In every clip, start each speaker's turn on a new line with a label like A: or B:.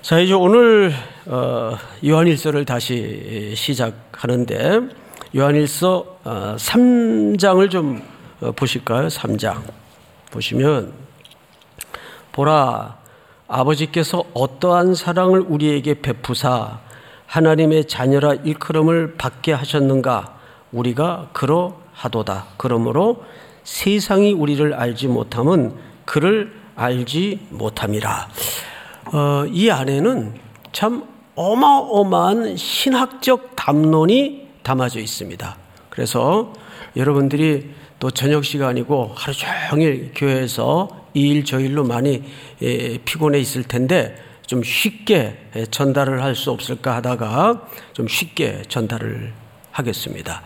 A: 자, 이제 오늘 요한일서를 다시 시작하는데 요한일서 3장을 좀 보실까요? 3장 보시면 보라, 아버지께서 어떠한 사랑을 우리에게 베푸사 하나님의 자녀라 일컬음을 받게 하셨는가? 우리가 그러하도다. 그러므로 세상이 우리를 알지 못함은 그를 알지 못함이라. 이 안에는 참 어마어마한 신학적 담론이 담아져 있습니다. 그래서 여러분들이 또 저녁 시간이고 하루 종일 교회에서 이 일 저 일로 많이 피곤해 있을 텐데 좀 쉽게 전달을 할 수 없을까 하다가 좀 쉽게 전달을 하겠습니다.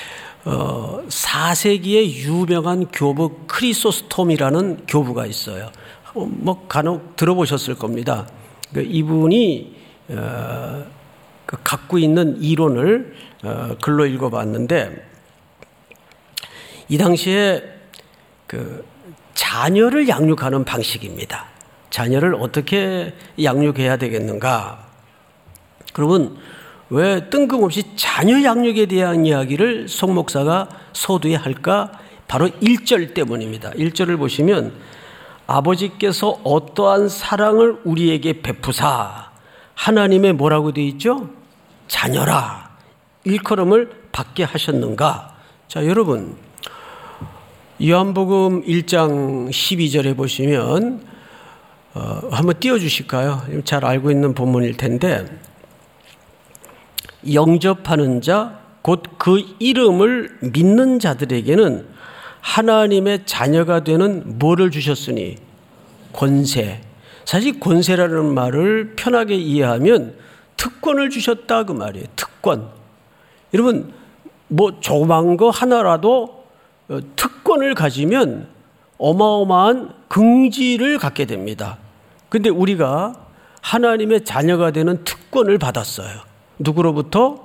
A: 4세기의 유명한 교부 크리소스톰이라는 교부가 있어요. 간혹 들어보셨을 겁니다. 이분이 갖고 있는 이론을 글로 읽어봤는데, 이 당시에 자녀를 양육하는 방식입니다. 자녀를 어떻게 양육해야 되겠는가? 그러면 왜 뜬금없이 자녀 양육에 대한 이야기를 송 목사가 서두에 할까? 바로 1절 때문입니다. 1절을 보시면 아버지께서 어떠한 사랑을 우리에게 베푸사 하나님의 뭐라고 되어 있죠? 자녀라 일컬음을 받게 하셨는가? 자, 여러분 요한복음 1장 12절에 보시면 한번 띄워주실까요? 잘 알고 있는 본문일 텐데, 영접하는 자 곧 그 이름을 믿는 자들에게는 하나님의 자녀가 되는 뭐를 주셨으니? 권세. 사실 권세라는 말을 편하게 이해하면 특권을 주셨다 그 말이에요. 특권. 여러분 조그만 거 하나라도 특권을 가지면 어마어마한 긍지를 갖게 됩니다. 그런데 우리가 하나님의 자녀가 되는 특권을 받았어요. 누구로부터?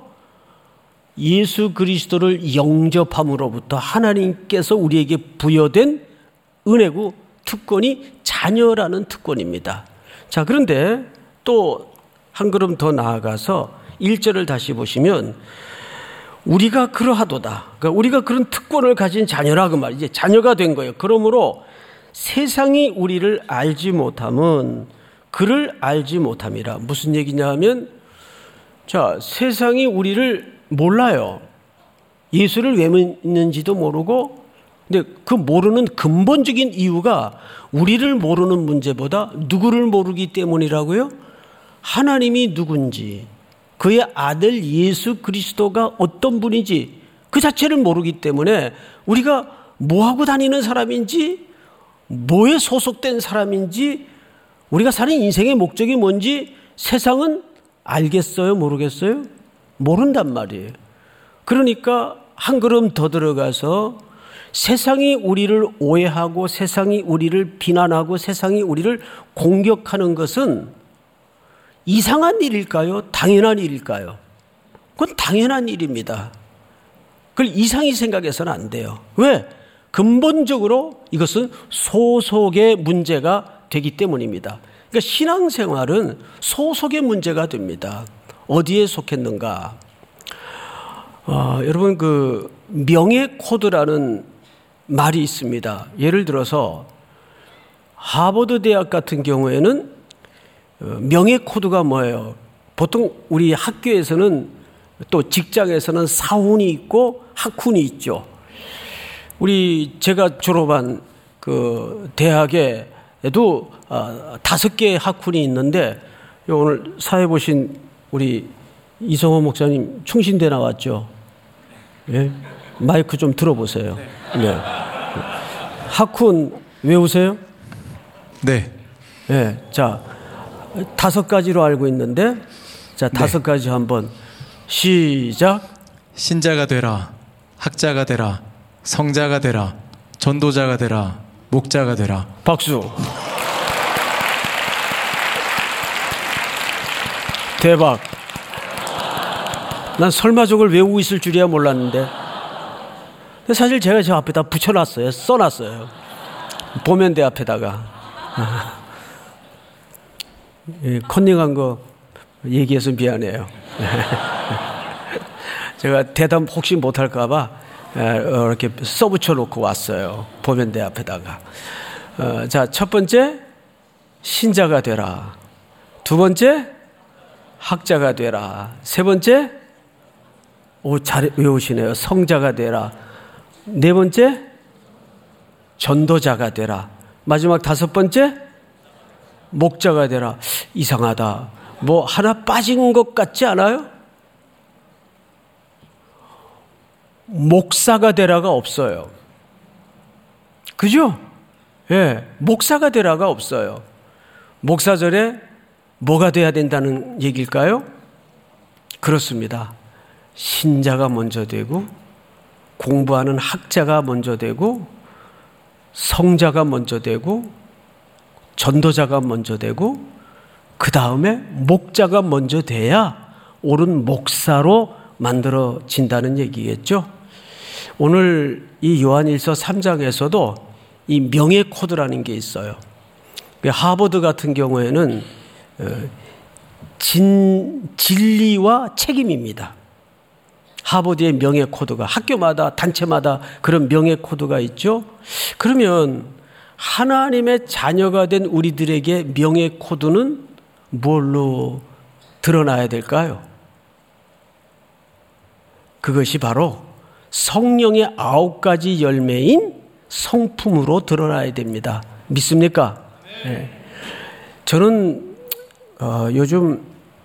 A: 예수 그리스도를 영접함으로부터 하나님께서 우리에게 부여된 은혜고 특권이 자녀라는 특권입니다. 자, 그런데 또 한 걸음 더 나아가서 1절을 다시 보시면 우리가 그러하도다. 그러니까 우리가 그런 특권을 가진 자녀라 그 말이지. 자녀가 된 거예요. 그러므로 세상이 우리를 알지 못함은 그를 알지 못함이라. 무슨 얘기냐 하면, 자, 세상이 우리를 몰라요. 예수를 왜 믿는지도 모르고, 근데 그 모르는 근본적인 이유가 우리를 모르는 문제보다 누구를 모르기 때문이라고요? 하나님이 누군지, 그의 아들 예수 그리스도가 어떤 분인지 그 자체를 모르기 때문에 우리가 뭐하고 다니는 사람인지, 뭐에 소속된 사람인지, 우리가 사는 인생의 목적이 뭔지 세상은 알겠어요? 모르겠어요? 모른단 말이에요. 그러니까 한 걸음 더 들어가서 세상이 우리를 오해하고 세상이 우리를 비난하고 세상이 우리를 공격하는 것은 이상한 일일까요? 당연한 일일까요? 그건 당연한 일입니다. 그걸 이상히 생각해서는 안 돼요. 왜? 근본적으로 이것은 소속의 문제가 되기 때문입니다. 그러니까 신앙생활은 소속의 문제가 됩니다. 어디에 속했는가? 여러분 명예 코드라는 말이 있습니다. 예를 들어서 하버드 대학 같은 경우에는 명예 코드가 뭐예요? 보통 우리 학교에서는 또 직장에서는 사훈이 있고 학훈이 있죠. 제가 졸업한 그 대학에도 5개의 학훈이 있는데, 오늘 사회 보신 우리 이성호 목사님 충신대 나왔죠? 예? 마이크 좀 들어보세요. 네. 학훈 외우세요?
B: 네.
A: 네. 자, 5가지로 알고 있는데, 자, 5가지 한번 시작.
B: 신자가 되라, 학자가 되라, 성자가 되라, 전도자가 되라, 목자가 되라.
A: 박수. 대박. 난 설마 저걸 외우고 있을 줄이야 몰랐는데. 사실 제가 저 앞에다 붙여놨어요. 써놨어요. 보면대 앞에다가. 컨닝한 거 얘기해서 미안해요. 제가 대답 혹시 못할까봐 이렇게 써붙여 놓고 왔어요. 보면대 앞에다가. 자, 첫 번째, 신자가 되라. 두 번째, 학자가 되라. 세 번째, 잘 외우시네요. 성자가 되라. 네 번째, 전도자가 되라. 마지막 다섯 번째, 목자가 되라. 이상하다. 뭐 하나 빠진 것 같지 않아요? 목사가 되라가 없어요. 그죠? 예, 목사가 되라가 없어요. 목사절에 뭐가 돼야 된다는 얘기일까요? 그렇습니다. 신자가 먼저 되고, 공부하는 학자가 먼저 되고, 성자가 먼저 되고, 전도자가 먼저 되고, 그 다음에 목자가 먼저 돼야 옳은 목사로 만들어진다는 얘기겠죠. 오늘 이 요한일서 3장에서도 이 명예 코드라는 게 있어요. 하버드 같은 경우에는 진리와 책임입니다. 하버드의 명예 코드가 학교마다 단체마다 그런 명예 코드가 있죠. 그러면 하나님의 자녀가 된 우리들에게 명예 코드는 뭘로 드러나야 될까요? 그것이 바로 성령의 9가지 열매인 성품으로 드러나야 됩니다. 믿습니까? 네. 저는 요즘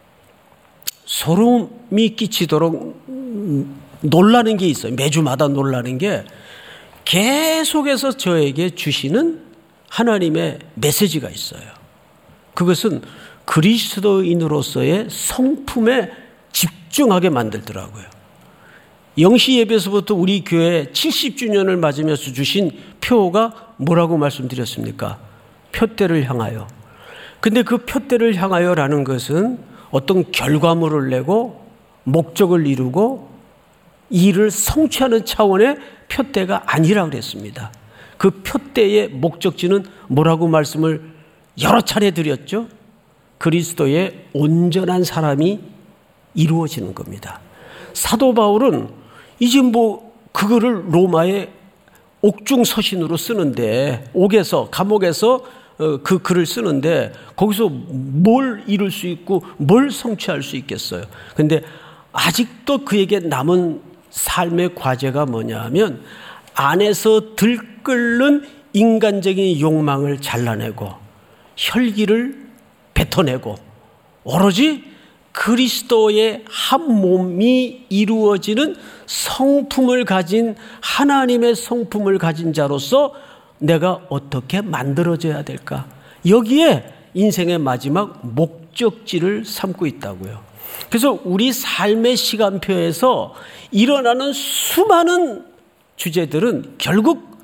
A: 소름이 끼치도록 놀라는 게 있어요. 매주마다 놀라는 게 계속해서 저에게 주시는 하나님의 메시지가 있어요. 그것은 그리스도인으로서의 성품에 집중하게 만들더라고요. 영시 예배에서부터 우리 교회 70주년을 맞으면서 주신 표가 뭐라고 말씀드렸습니까? 표대를 향하여. 근데 그 표대를 향하여라는 것은 어떤 결과물을 내고 목적을 이루고 일을 성취하는 차원의 표대가 아니라 그랬습니다. 그 표대의 목적지는 뭐라고 말씀을 여러 차례 드렸죠? 그리스도의 온전한 사람이 이루어지는 겁니다. 사도 바울은 이제 그거를 로마의 옥중 서신으로 쓰는데, 감옥에서 그 글을 쓰는데, 거기서 뭘 이룰 수 있고 뭘 성취할 수 있겠어요. 근데 아직도 그에게 남은 삶의 과제가 뭐냐 하면, 안에서 들끓는 인간적인 욕망을 잘라내고, 혈기를 뱉어내고, 오로지 그리스도의 한 몸이 이루어지는 성품을 가진, 하나님의 성품을 가진 자로서 내가 어떻게 만들어져야 될까? 여기에 인생의 마지막 목적지를 삼고 있다고요. 그래서 우리 삶의 시간표에서 일어나는 수많은 주제들은 결국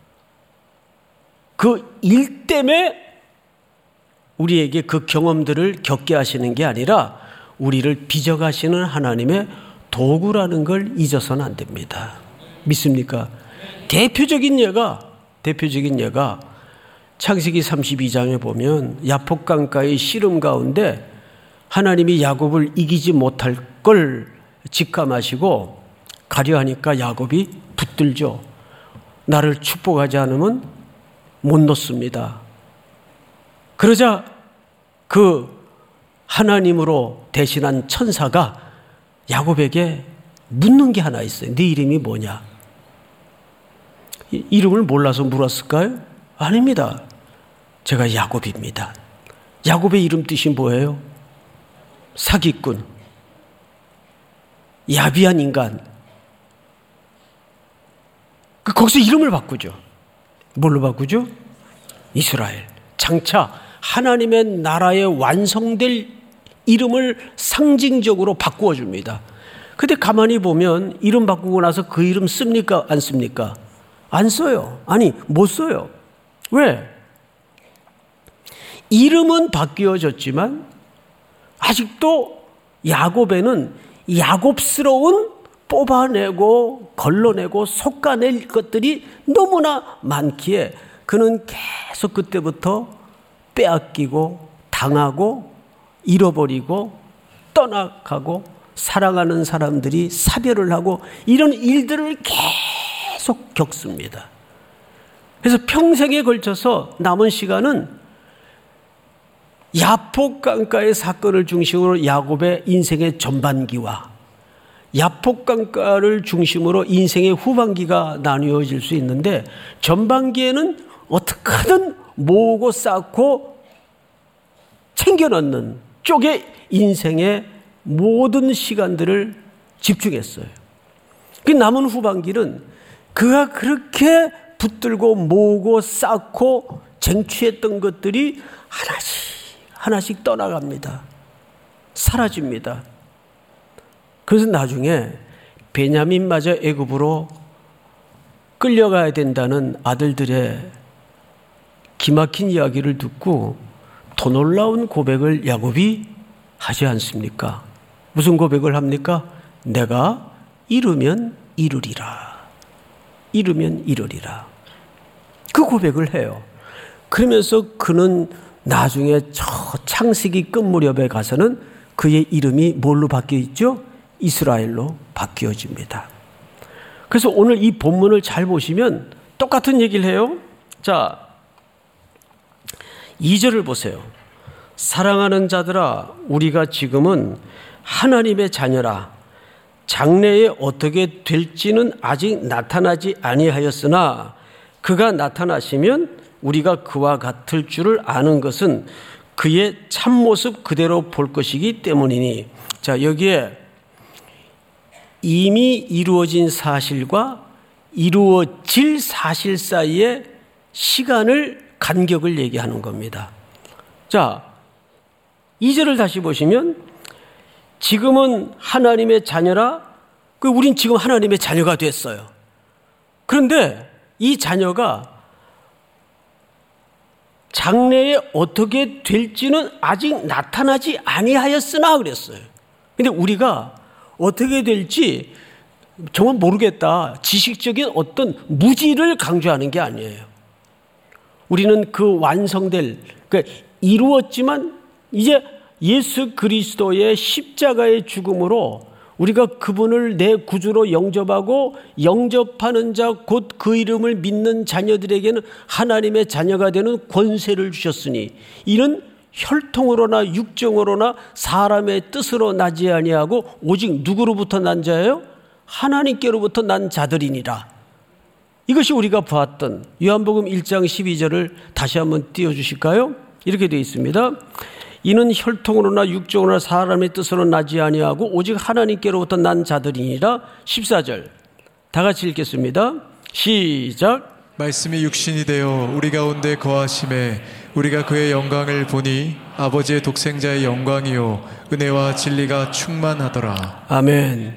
A: 그 일 때문에 우리에게 그 경험들을 겪게 하시는 게 아니라 우리를 빚어가시는 하나님의 도구라는 걸 잊어서는 안 됩니다. 믿습니까? 대표적인 예가 창세기 32장에 보면 야복강가의 씨름 가운데 하나님이 야곱을 이기지 못할 걸 직감하시고 가려 하니까 야곱이 붙들죠. 나를 축복하지 않으면 못 놓습니다. 그러자 그 하나님으로 대신한 천사가 야곱에게 묻는 게 하나 있어요. 네 이름이 뭐냐? 이름을 몰라서 물었을까요? 아닙니다. 제가 야곱입니다. 야곱의 이름 뜻이 뭐예요? 사기꾼, 야비한 인간. 거기서 이름을 바꾸죠. 뭘로 바꾸죠? 이스라엘. 장차 하나님의 나라에 완성될 이름을 상징적으로 바꾸어 줍니다. 근데 가만히 보면 이름 바꾸고 나서 그 이름 씁니까? 안 씁니까? 안 써요. 아니, 못 써요. 왜? 이름은 바뀌어졌지만 아직도 야곱에는 야곱스러운 뽑아내고 걸러내고 솎아낼 것들이 너무나 많기에 그는 계속 그때부터 빼앗기고 당하고 잃어버리고 떠나가고 사랑하는 사람들이 사별을 하고 이런 일들을 계속 겪습니다. 그래서 평생에 걸쳐서 남은 시간은 야복 강가의 사건을 중심으로 야곱의 인생의 전반기와 야복 강가를 중심으로 인생의 후반기가 나뉘어질 수 있는데, 전반기에는 어떻게든 모으고 쌓고 챙겨 넣는 쪽에 인생의 모든 시간들을 집중했어요. 그 남은 후반기는 그가 그렇게 붙들고 모으고 쌓고 쟁취했던 것들이 하나씩 떠나갑니다. 사라집니다. 그래서 나중에 베냐민마저 애굽으로 끌려가야 된다는 아들들의 기막힌 이야기를 듣고 더 놀라운 고백을 야곱이 하지 않습니까? 무슨 고백을 합니까? 내가 이루면 이루리라. 이루면 이루리라. 그 고백을 해요. 그러면서 그는 나중에 저 창세기 끝 무렵에 가서는 그의 이름이 뭘로 바뀌어 있죠? 이스라엘로 바뀌어집니다. 그래서 오늘 이 본문을 잘 보시면 똑같은 얘기를 해요. 자, 2절을 보세요. 사랑하는 자들아, 우리가 지금은 하나님의 자녀라. 장래에 어떻게 될지는 아직 나타나지 아니하였으나 그가 나타나시면 우리가 그와 같을 줄을 아는 것은 그의 참모습 그대로 볼 것이기 때문이니. 자, 여기에 이미 이루어진 사실과 이루어질 사실 사이에 시간을 간격을 얘기하는 겁니다. 자, 2절을 다시 보시면 지금은 하나님의 자녀라. 우린 지금 하나님의 자녀가 됐어요. 그런데 이 자녀가 장래에 어떻게 될지는 아직 나타나지 아니하였으나 그랬어요. 근데 우리가 어떻게 될지 정말 모르겠다. 지식적인 어떤 무지를 강조하는 게 아니에요. 우리는 그 완성될, 그러니까 이루었지만 이제 예수 그리스도의 십자가의 죽음으로 우리가 그분을 내 구주로 영접하고 영접하는 자 곧 그 이름을 믿는 자녀들에게는 하나님의 자녀가 되는 권세를 주셨으니 이는 혈통으로나 육정으로나 사람의 뜻으로 나지 아니하고 오직 누구로부터 난 자예요? 하나님께로부터 난 자들이니라. 이것이 우리가 보았던 요한복음 1장 12절을 다시 한번 띄워주실까요? 이렇게 되어 있습니다. 이는 혈통으로나 육정으로나 사람의 뜻으로 나지 아니하고 오직 하나님께로부터 난 자들이니라. 14절 다 같이 읽겠습니다. 시작.
B: 말씀이 육신이 되어 우리 가운데 거하심에 우리가 그의 영광을 보니 아버지의 독생자의 영광이요 은혜와 진리가 충만하더라.
A: 아멘.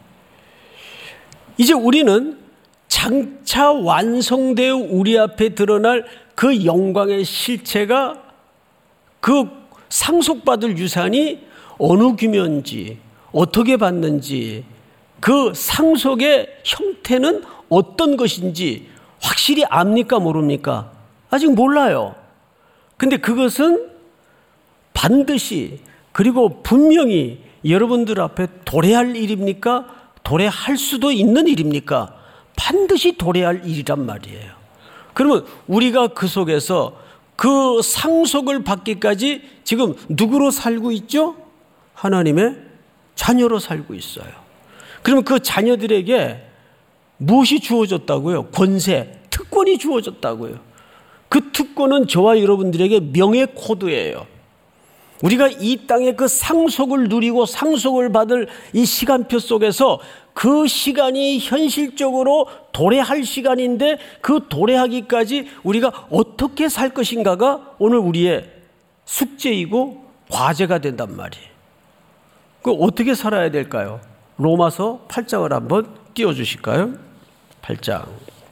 A: 이제 우리는 장차 완성되어 우리 앞에 드러날 그 영광의 실체가, 그 상속받을 유산이 어느 규모인지, 어떻게 받는지, 그 상속의 형태는 어떤 것인지 확실히 압니까 모릅니까? 아직 몰라요. 근데 그것은 반드시, 그리고 분명히 여러분들 앞에 도래할 일입니까? 도래할 수도 있는 일입니까? 반드시 도래할 일이란 말이에요. 그러면 우리가 그 속에서 그 상속을 받기까지 지금 누구로 살고 있죠? 하나님의 자녀로 살고 있어요. 그러면 그 자녀들에게 무엇이 주어졌다고요? 권세, 특권이 주어졌다고요. 그 특권은 저와 여러분들에게 명예 코드예요. 우리가 이 땅의 그 상속을 누리고 상속을 받을 이 시간표 속에서 그 시간이 현실적으로 도래할 시간인데 그 도래하기까지 우리가 어떻게 살 것인가가 오늘 우리의 숙제이고 과제가 된단 말이에요. 그 어떻게 살아야 될까요? 로마서 8장을 한번 띄워주실까요? 8장.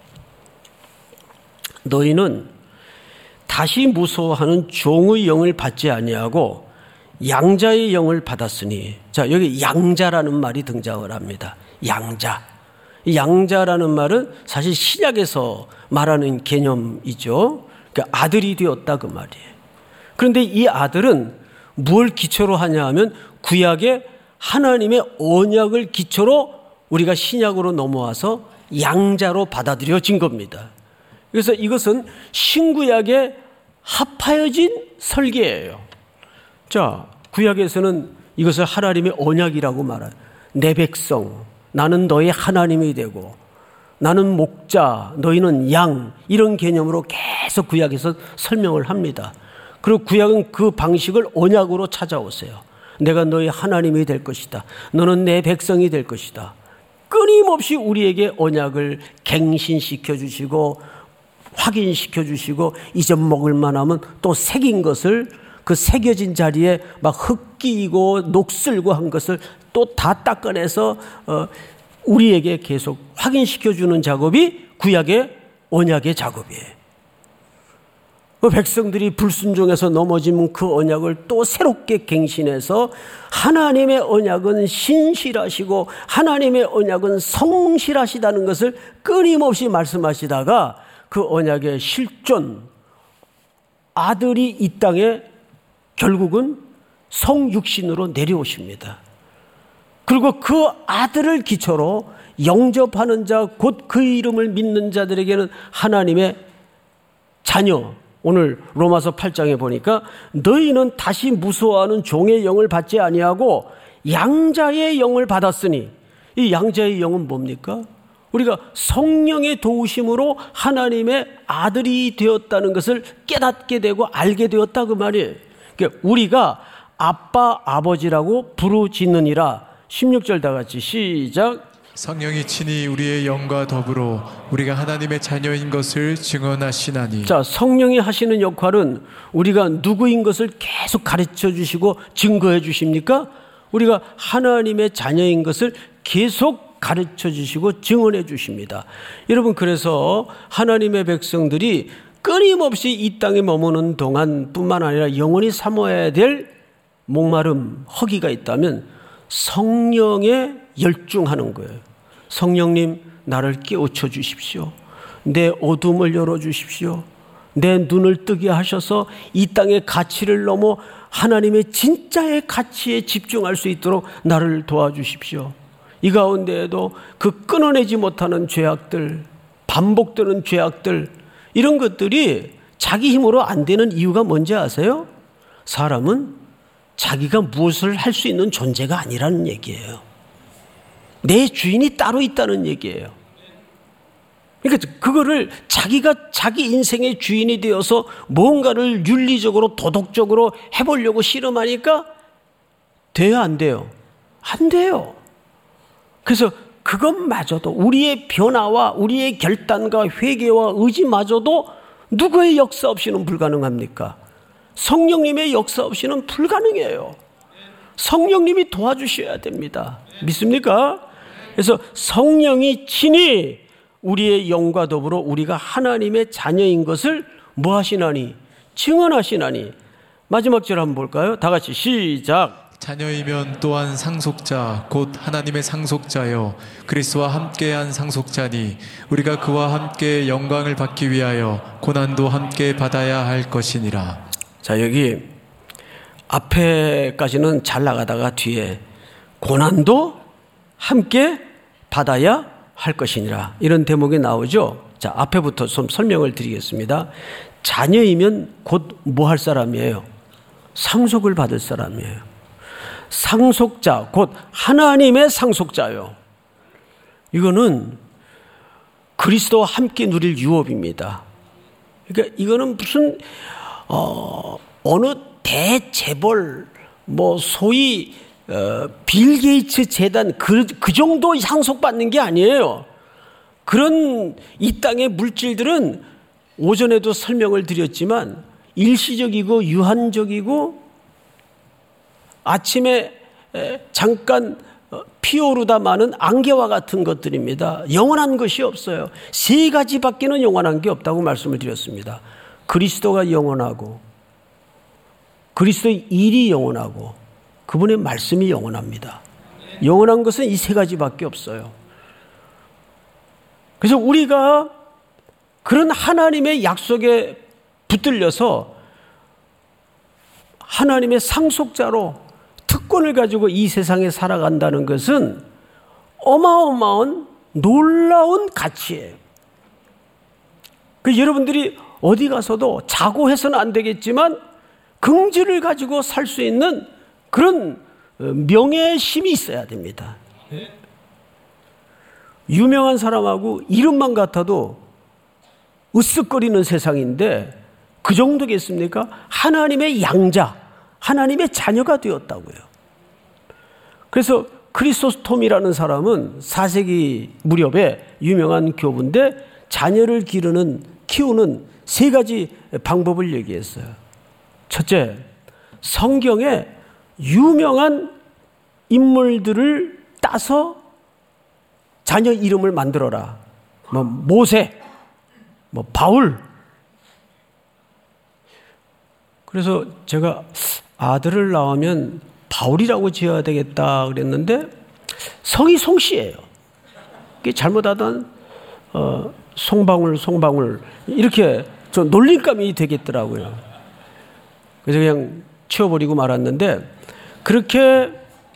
A: 너희는 다시 무서워하는 종의 영을 받지 아니하고 양자의 영을 받았으니. 자, 여기 양자라는 말이 등장을 합니다. 양자. 양자라는 말은 사실 신약에서 말하는 개념이죠. 그러니까 아들이 되었다 그 말이에요. 그런데 이 아들은 뭘 기초로 하냐 하면 구약의 하나님의 언약을 기초로 우리가 신약으로 넘어와서 양자로 받아들여진 겁니다. 그래서 이것은 신구약에 합하여진 설계예요. 자, 구약에서는 이것을 하나님의 언약이라고 말해요. 내 백성, 나는 너의 하나님이 되고 나는 목자, 너희는 양, 이런 개념으로 계속 구약에서 설명을 합니다. 그리고 구약은 그 방식을 언약으로 찾아오세요. 내가 너의 하나님이 될 것이다. 너는 내 백성이 될 것이다. 끊임없이 우리에게 언약을 갱신시켜 주시고 확인시켜 주시고 잊어먹을 만하면 또 새긴 것을 그 새겨진 자리에 막 흙끼고 녹슬고 한 것을 또 다 닦아내서 우리에게 계속 확인시켜 주는 작업이 구약의 언약의 작업이에요. 그 백성들이 불순종해서 넘어지면 그 언약을 또 새롭게 갱신해서 하나님의 언약은 신실하시고 하나님의 언약은 성실하시다는 것을 끊임없이 말씀하시다가 그 언약의 실존 아들이 이 땅에 결국은 성육신으로 내려오십니다. 그리고 그 아들을 기초로 영접하는 자, 곧 그 이름을 믿는 자들에게는 하나님의 자녀, 오늘 로마서 8장에 보니까 너희는 다시 무서워하는 종의 영을 받지 아니하고 양자의 영을 받았으니, 이 양자의 영은 뭡니까? 우리가 성령의 도우심으로 하나님의 아들이 되었다는 것을 깨닫게 되고 알게 되었다 그 말이에요. 그러니까 우리가 아빠 아버지라고 부르짖느니라. 16절 다 같이 시작.
B: 성령이 친히 우리의 영과 더불어 우리가 하나님의 자녀인 것을 증언하시나니.
A: 자, 성령이 하시는 역할은 우리가 누구인 것을 계속 가르쳐 주시고 증거해 주십니까? 우리가 하나님의 자녀인 것을 계속 가르쳐 주시고 증언해 주십니다. 여러분, 그래서 하나님의 백성들이 끊임없이 이 땅에 머무는 동안 뿐만 아니라 영원히 사모해야 될 목마름, 허기가 있다면 성령에 열중하는 거예요. 성령님, 나를 깨우쳐 주십시오. 내 어둠을 열어주십시오. 내 눈을 뜨게 하셔서 이 땅의 가치를 넘어 하나님의 진짜의 가치에 집중할 수 있도록 나를 도와주십시오. 이 가운데에도 그 끊어내지 못하는 죄악들, 반복되는 죄악들, 이런 것들이 자기 힘으로 안 되는 이유가 뭔지 아세요? 사람은 자기가 무엇을 할 수 있는 존재가 아니라는 얘기예요. 내 주인이 따로 있다는 얘기예요. 그러니까 그거를 자기가 자기 인생의 주인이 되어서 뭔가를 윤리적으로 도덕적으로 해보려고 실험하니까 돼요, 안 돼요? 안 돼요. 그래서 그것마저도, 우리의 변화와 우리의 결단과 회개와 의지마저도 누구의 역사 없이는 불가능합니까? 성령님의 역사 없이는 불가능해요. 성령님이 도와주셔야 됩니다. 믿습니까? 그래서 성령이 친히 우리의 영과 더불어 우리가 하나님의 자녀인 것을 뭐 하시나니? 증언하시나니. 마지막 절 한번 볼까요? 다 같이 시작.
B: 자녀이면 또한 상속자 곧 하나님의 상속자여 그리스도와 함께한 상속자니 우리가 그와 함께 영광을 받기 위하여 고난도 함께 받아야 할 것이니라.
A: 자, 여기 앞에까지는 잘 나가다가 뒤에 고난도 함께 받아야 할 것이니라, 이런 대목이 나오죠. 자, 앞에부터 좀 설명을 드리겠습니다. 자녀이면 곧 뭐 할 사람이에요? 상속을 받을 사람이에요. 상속자, 곧 하나님의 상속자요. 이거는 그리스도와 함께 누릴 유업입니다. 그러니까 이거는 무슨 어느 대재벌, 뭐 소위 빌 게이츠 재단 그 정도 상속받는 게 아니에요. 그런 이 땅의 물질들은 오전에도 설명을 드렸지만 일시적이고 유한적이고 아침에 잠깐 피오르다 마는 안개와 같은 것들입니다. 영원한 것이 없어요. 세 가지밖에는 영원한 게 없다고 말씀을 드렸습니다. 그리스도가 영원하고, 그리스도의 일이 영원하고, 그분의 말씀이 영원합니다. 영원한 것은 이 세 가지밖에 없어요. 그래서 우리가 그런 하나님의 약속에 붙들려서 하나님의 상속자로 특권을 가지고 이 세상에 살아간다는 것은 어마어마한 놀라운 가치예요. 여러분들이 어디 가서도 자고해서는 안 되겠지만 긍지를 가지고 살 수 있는 그런 명예심이 있어야 됩니다. 유명한 사람하고 이름만 같아도 으쓱거리는 세상인데 그 정도겠습니까? 하나님의 양자, 하나님의 자녀가 되었다고요. 그래서 크리소스톰이라는 사람은 4세기 무렵에 유명한 교부인데 자녀를 키우는 3가지 방법을 얘기했어요. 첫째, 성경에 유명한 인물들을 따서 자녀 이름을 만들어라. 모세, 바울. 그래서 제가 아들을 낳으면 바울이라고 지어야 되겠다 그랬는데 성이 송씨예요. 그게 잘못하던 송방울 이렇게 좀 놀림감이 되겠더라고요. 그래서 그냥 치워버리고 말았는데 그렇게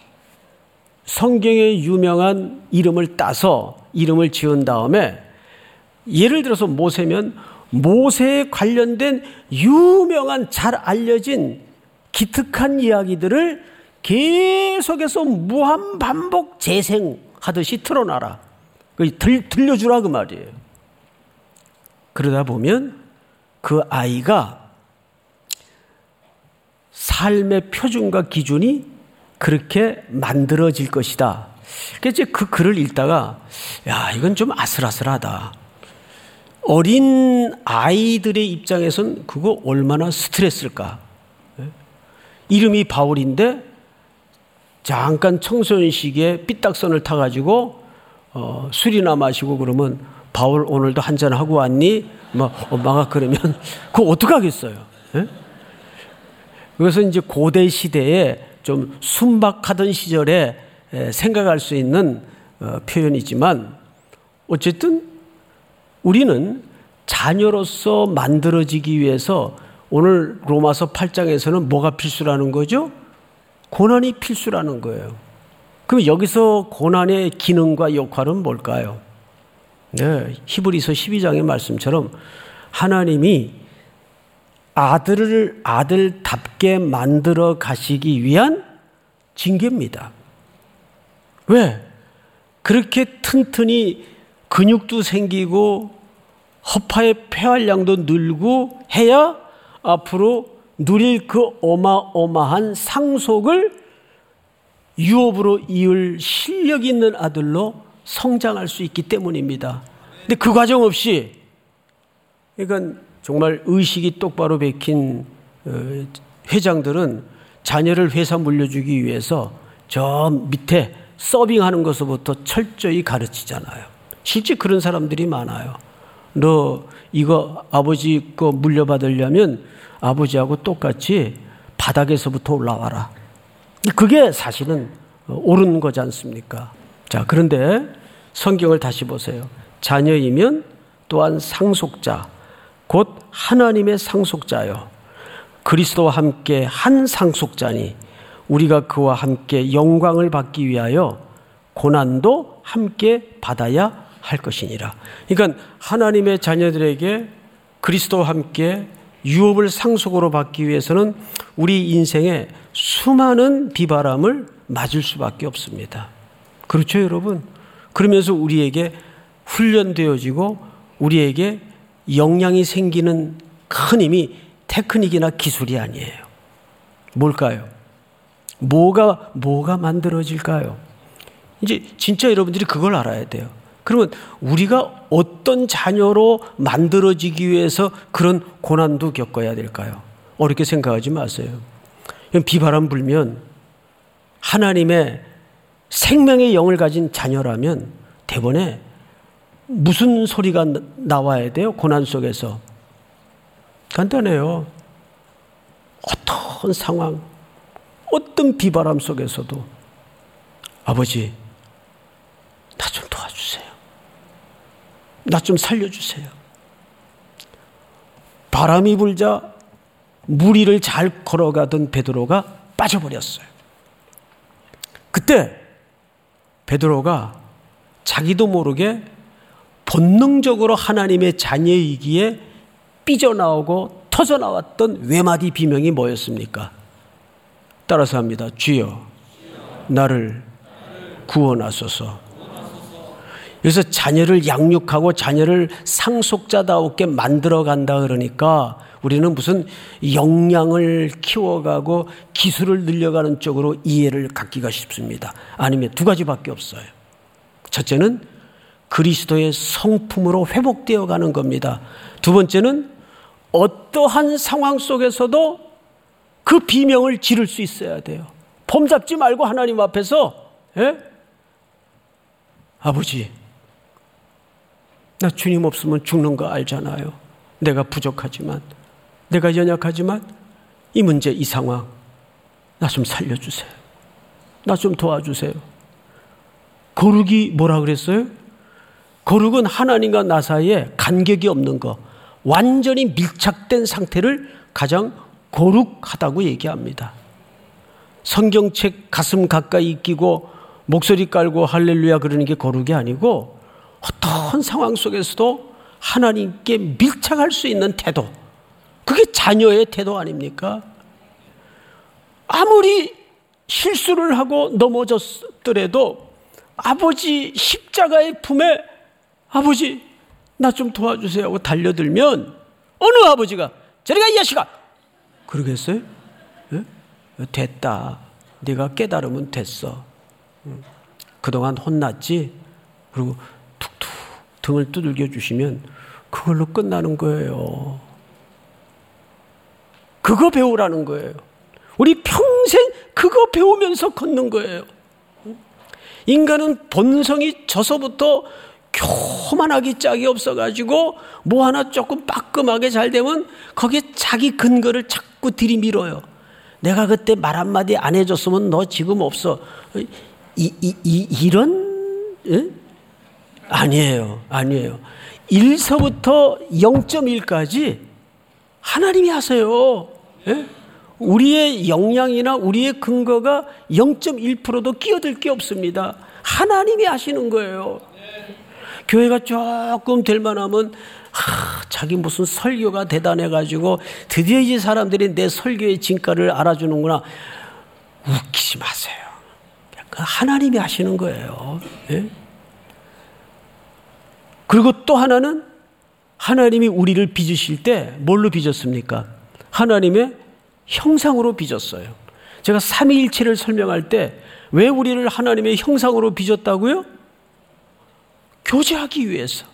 A: 성경에 유명한 이름을 따서 이름을 지은 다음에 예를 들어서 모세면 모세에 관련된 유명한 잘 알려진 기특한 이야기들을 계속해서 무한반복 재생하듯이 틀어놔라. 들려주라 그 말이에요. 그러다 보면 그 아이가 삶의 표준과 기준이 그렇게 만들어질 것이다. 그래서 그 글을 읽다가 이건 좀 아슬아슬하다. 어린 아이들의 입장에선 그거 얼마나 스트레스일까. 이름이 바울인데 잠깐 청소년 시기에 삐딱선을 타가지고 술이나 마시고 그러면 바울 오늘도 한잔하고 왔니? 엄마가 그러면 그거 어떡하겠어요. 그래서 이제 고대 시대에 좀 순박하던 시절에 생각할 수 있는 표현이지만 어쨌든 우리는 자녀로서 만들어지기 위해서 오늘 로마서 8장에서는 뭐가 필수라는 거죠? 고난이 필수라는 거예요. 그럼 여기서 고난의 기능과 역할은 뭘까요? 네, 히브리서 12장의 말씀처럼 하나님이 아들을 아들답게 만들어 가시기 위한 징계입니다. 왜? 그렇게 튼튼히 근육도 생기고 허파의 폐활량도 늘고 해야 앞으로 누릴 그 어마어마한 상속을 유업으로 이을 실력 있는 아들로 성장할 수 있기 때문입니다. 근데 그 과정 없이, 그러니까 정말 의식이 똑바로 박힌 회장들은 자녀를 회사 물려주기 위해서 저 밑에 서빙하는 것부터 철저히 가르치잖아요. 실제 그런 사람들이 많아요. 너 이거 아버지 거 물려받으려면 아버지하고 똑같이 바닥에서부터 올라와라. 그게 사실은 옳은 거지 않습니까? 자, 그런데 성경을 다시 보세요. 자녀이면 또한 상속자, 곧 하나님의 상속자요. 그리스도와 함께 한 상속자니 우리가 그와 함께 영광을 받기 위하여 고난도 함께 받아야 할 것이니라. 그러니까 하나님의 자녀들에게 그리스도와 함께 유업을 상속으로 받기 위해서는 우리 인생에 수많은 비바람을 맞을 수밖에 없습니다. 그렇죠, 여러분? 그러면서 우리에게 훈련되어지고 우리에게 역량이 생기는 큰 힘이 테크닉이나 기술이 아니에요. 뭘까요? 뭐가 만들어질까요? 이제 진짜 여러분들이 그걸 알아야 돼요. 그러면 우리가 어떤 자녀로 만들어지기 위해서 그런 고난도 겪어야 될까요? 어렵게 생각하지 마세요. 비바람 불면 하나님의 생명의 영을 가진 자녀라면 대번에 무슨 소리가 나와야 돼요? 고난 속에서. 간단해요. 어떤 상황, 어떤 비바람 속에서도 아버지, 나 좀 도와주세요. 나 좀 살려주세요. 바람이 불자 물 위를 잘 걸어가던 베드로가 빠져버렸어요. 그때 베드로가 자기도 모르게 본능적으로 하나님의 자녀이기에 삐져나오고 터져나왔던 외마디 비명이 뭐였습니까? 따라서 합니다. 주여 나를 구원하소서. 그래서 자녀를 양육하고 자녀를 상속자다웠게 만들어간다 그러니까 우리는 무슨 역량을 키워가고 기술을 늘려가는 쪽으로 이해를 갖기가 쉽습니다. 아니면 두 가지밖에 없어요. 첫째는 그리스도의 성품으로 회복되어 가는 겁니다. 두 번째는 어떠한 상황 속에서도 그 비명을 지를 수 있어야 돼요. 폼 잡지 말고 하나님 앞에서 아버지 나 주님 없으면 죽는 거 알잖아요. 내가 부족하지만 내가 연약하지만 이 문제 이 상황 나 좀 살려주세요. 나 좀 도와주세요. 거룩이 뭐라 그랬어요? 거룩은 하나님과 나 사이에 간격이 없는 거, 완전히 밀착된 상태를 가장 거룩하다고 얘기합니다. 성경책 가슴 가까이 끼고 목소리 깔고 할렐루야 그러는 게 거룩이 아니고 어떤 상황 속에서도 하나님께 밀착할 수 있는 태도, 그게 자녀의 태도 아닙니까? 아무리 실수를 하고 넘어졌더라도 아버지 십자가의 품에 아버지 나 좀 도와주세요 하고 달려들면 어느 아버지가 저리가 이 자식아 그러겠어요? 네? 됐다. 네가 깨달으면 됐어. 그동안 혼났지? 그리고 툭툭 등을 두들겨 주시면 그걸로 끝나는 거예요. 그거 배우라는 거예요. 우리 평생 그거 배우면서 걷는 거예요. 인간은 본성이 져서부터 교만하기 짝이 없어가지고 뭐 하나 조금 빠끔하게 잘 되면 거기에 자기 근거를 자꾸 들이밀어요. 내가 그때 말 한마디 안 해줬으면 너 지금 없어. 이런? 예? 아니에요. 1서부터 0.1까지 하나님이 하세요. 예? 우리의 역량이나 우리의 근거가 0.1%도 끼어들 게 없습니다. 하나님이 하시는 거예요. 교회가 조금 될 만하면 자기 무슨 설교가 대단해가지고 드디어 이제 사람들이 내 설교의 진가를 알아주는구나. 웃기지 마세요. 하나님이 하시는 거예요. 예? 그리고 또 하나는 하나님이 우리를 빚으실 때 뭘로 빚었습니까? 하나님의 형상으로 빚었어요. 제가 삼위일체를 설명할 때 왜 우리를 하나님의 형상으로 빚었다고요? 교제하기 위해서.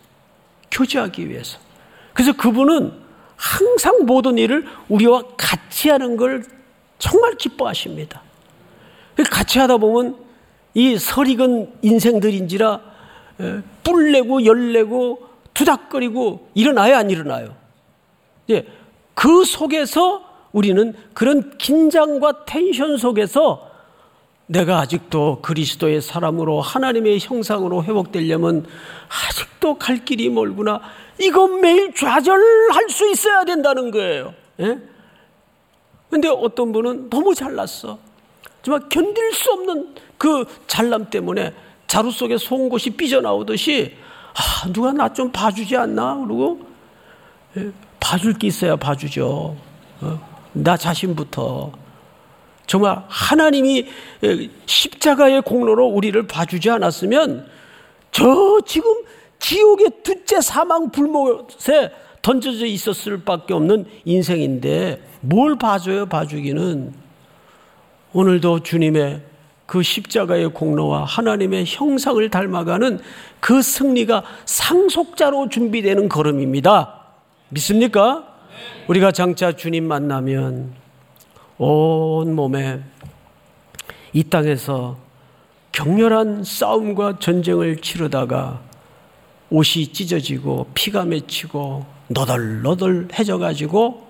A: 그래서 그분은 항상 모든 일을 우리와 같이 하는 걸 정말 기뻐하십니다. 같이 하다 보면 이 설익은 인생들인지라 뿔내고 열내고 투닥거리고 일어나요, 안 일어나요? 예, 그 속에서 우리는 그런 긴장과 텐션 속에서 내가 아직도 그리스도의 사람으로 하나님의 형상으로 회복되려면 아직도 갈 길이 멀구나. 이거 매일 좌절할 수 있어야 된다는 거예요. 그런데 어떤 분은 너무 잘났어. 정말 견딜 수 없는 그 잘남 때문에 자루 속에 송곳이 삐져나오듯이 누가 나 좀 봐주지 않나? 그러고 봐줄 게 있어야 봐주죠. 나 자신부터. 정말 하나님이 십자가의 공로로 우리를 봐주지 않았으면 저 지금 지옥의 둘째 사망 불못에 던져져 있었을 밖에 없는 인생인데 뭘 봐줘요, 봐주기는. 오늘도 주님의 그 십자가의 공로와 하나님의 형상을 닮아가는 그 승리가 상속자로 준비되는 걸음입니다. 믿습니까? 우리가 장차 주님 만나면 온 몸에 이 땅에서 격렬한 싸움과 전쟁을 치르다가 옷이 찢어지고 피가 맺히고 너덜너덜해져가지고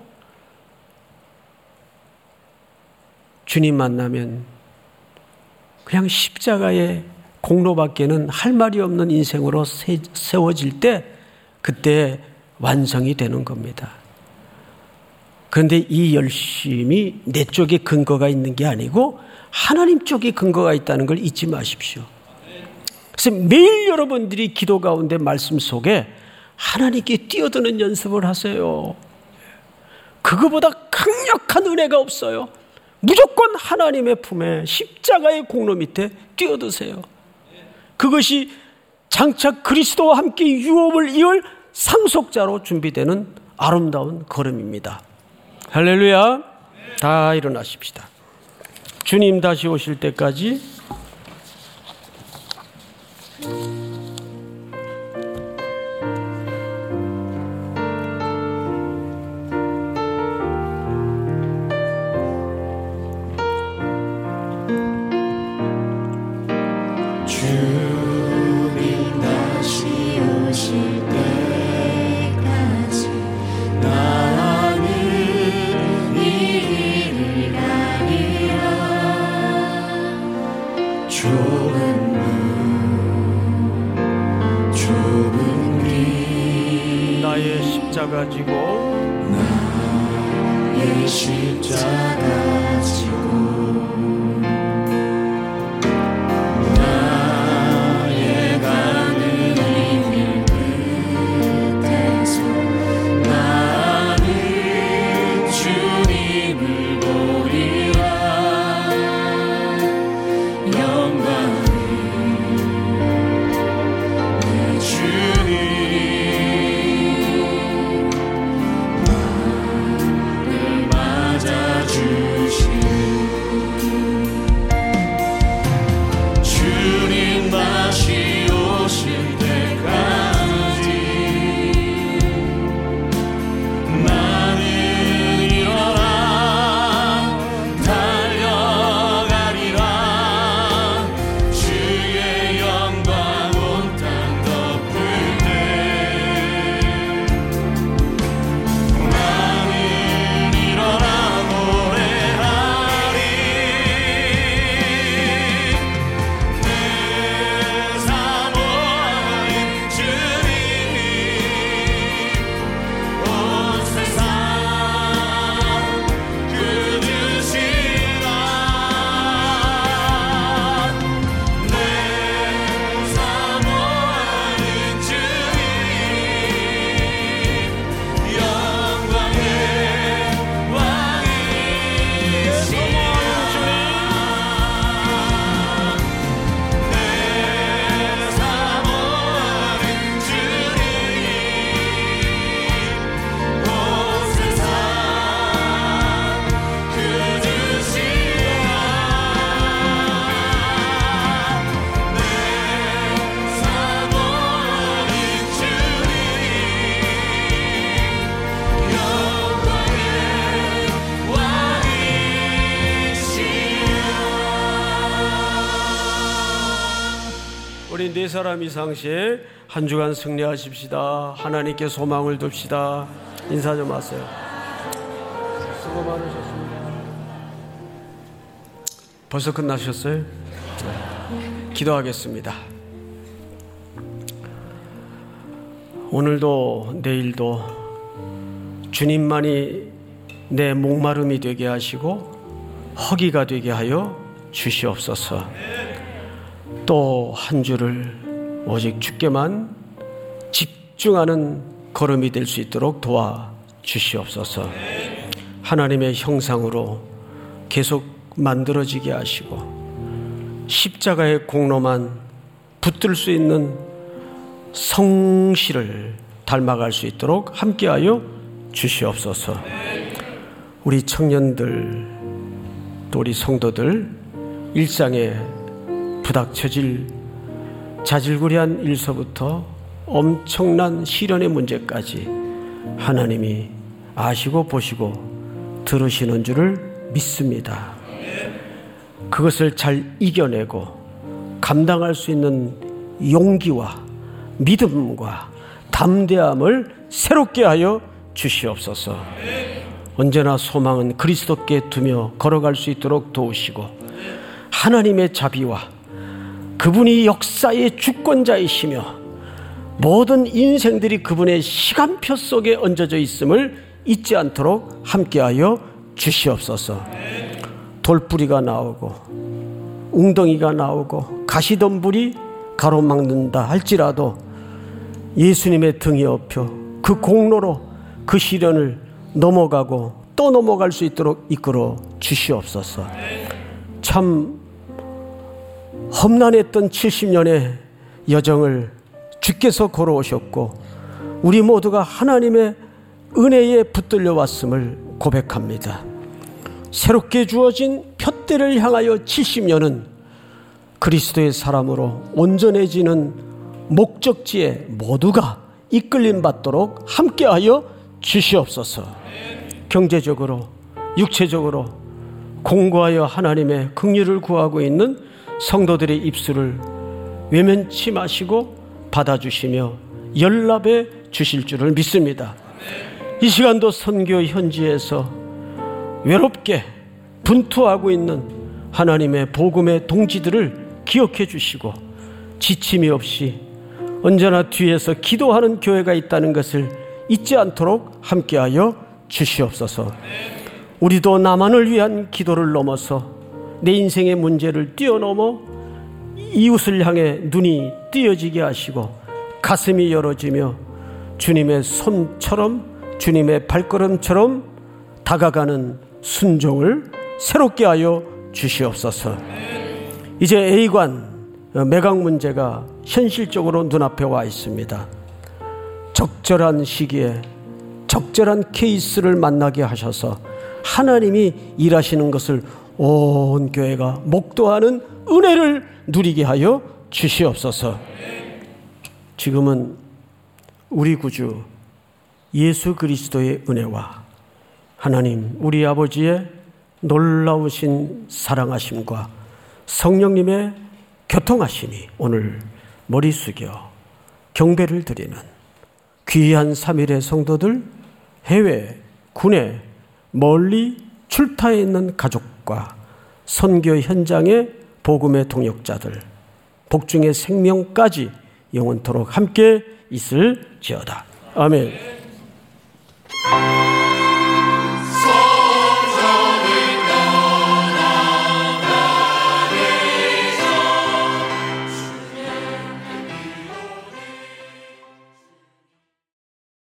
A: 주님 만나면 그냥 십자가의 공로밖에는 할 말이 없는 인생으로 세워질 때 그때 완성이 되는 겁니다. 그런데 이 열심이 내 쪽에 근거가 있는 게 아니고 하나님 쪽에 근거가 있다는 걸 잊지 마십시오. 그래서 매일 여러분들이 기도 가운데 말씀 속에 하나님께 뛰어드는 연습을 하세요. 그거보다 강력한 은혜가 없어요. 무조건 하나님의 품에 십자가의 공로 밑에 뛰어드세요. 그것이 장차 그리스도와 함께 유업을 이을 상속자로 준비되는 아름다운 걸음입니다. 할렐루야. 다 일어나십시다. 주님 다시 오실 때까지
C: 주님 다시 오실 때까지 나는 이 길을 가리라. 좁은 길
A: 나의 십자가 지고
C: 나의 십자가 지고
A: 우리 네 사람 이상씩 한 주간 승리하십시다. 하나님께 소망을 둡시다. 인사 좀 하세요. 수고 많으셨습니다. 벌써 끝나셨어요? 기도하겠습니다. 오늘도 내일도 주님만이 내 목마름이 되게 하시고 허기가 되게 하여 주시옵소서. 또 한 주를 오직 주께만 집중하는 걸음이 될 수 있도록 도와주시옵소서. 하나님의 형상으로 계속 만들어지게 하시고 십자가의 공로만 붙들 수 있는 성실을 닮아갈 수 있도록 함께하여 주시옵소서. 우리 청년들 또 우리 성도들 일상에 부닥쳐질 자질구레한 일서부터 엄청난 시련의 문제까지 하나님이 아시고 보시고 들으시는 줄을 믿습니다. 그것을 잘 이겨내고 감당할 수 있는 용기와 믿음과 담대함을 새롭게 하여 주시옵소서. 언제나 소망은 그리스도께 두며 걸어갈 수 있도록 도우시고 하나님의 자비와 그분이 역사의 주권자이시며 모든 인생들이 그분의 시간표 속에 얹어져 있음을 잊지 않도록 함께하여 주시옵소서. 돌뿌리가 나오고 웅덩이가 나오고 가시덤불이 가로막는다 할지라도 예수님의 등에 업혀 그 공로로 그 시련을 넘어가고 또 넘어갈 수 있도록 이끌어 주시옵소서. 참 험난했던 70년의 여정을 주께서 걸어오셨고 우리 모두가 하나님의 은혜에 붙들려 왔음을 고백합니다. 새롭게 주어진 푯대를 향하여 70년은 그리스도의 사람으로 온전해지는 목적지에 모두가 이끌림 받도록 함께하여 주시옵소서. 경제적으로 육체적으로 공고하여 하나님의 긍휼을 구하고 있는 성도들의 입술을 외면치 마시고 받아주시며 연락해 주실 줄을 믿습니다. 이 시간도 선교 현지에서 외롭게 분투하고 있는 하나님의 복음의 동지들을 기억해 주시고 지침이 없이 언제나 뒤에서 기도하는 교회가 있다는 것을 잊지 않도록 함께하여 주시옵소서. 우리도 나만을 위한 기도를 넘어서 내 인생의 문제를 뛰어넘어 이웃을 향해 눈이 띄어지게 하시고 가슴이 열어지며 주님의 손처럼 주님의 발걸음처럼 다가가는 순종을 새롭게 하여 주시옵소서. 이제 A관 매각 문제가 현실적으로 눈앞에 와 있습니다. 적절한 시기에 적절한 케이스를 만나게 하셔서 하나님이 일하시는 것을 온 교회가 목도하는 은혜를 누리게 하여 주시옵소서. 지금은 우리 구주 예수 그리스도의 은혜와 하나님 우리 아버지의 놀라우신 사랑하심과 성령님의 교통하심이 오늘 머리 숙여 경배를 드리는 귀한 3일의 성도들, 해외, 국내, 멀리 출타해 있는 가족과 선교 현장의 복음의 동역자들, 복중의 생명까지 영원토록 함께 있을지어다. 아멘.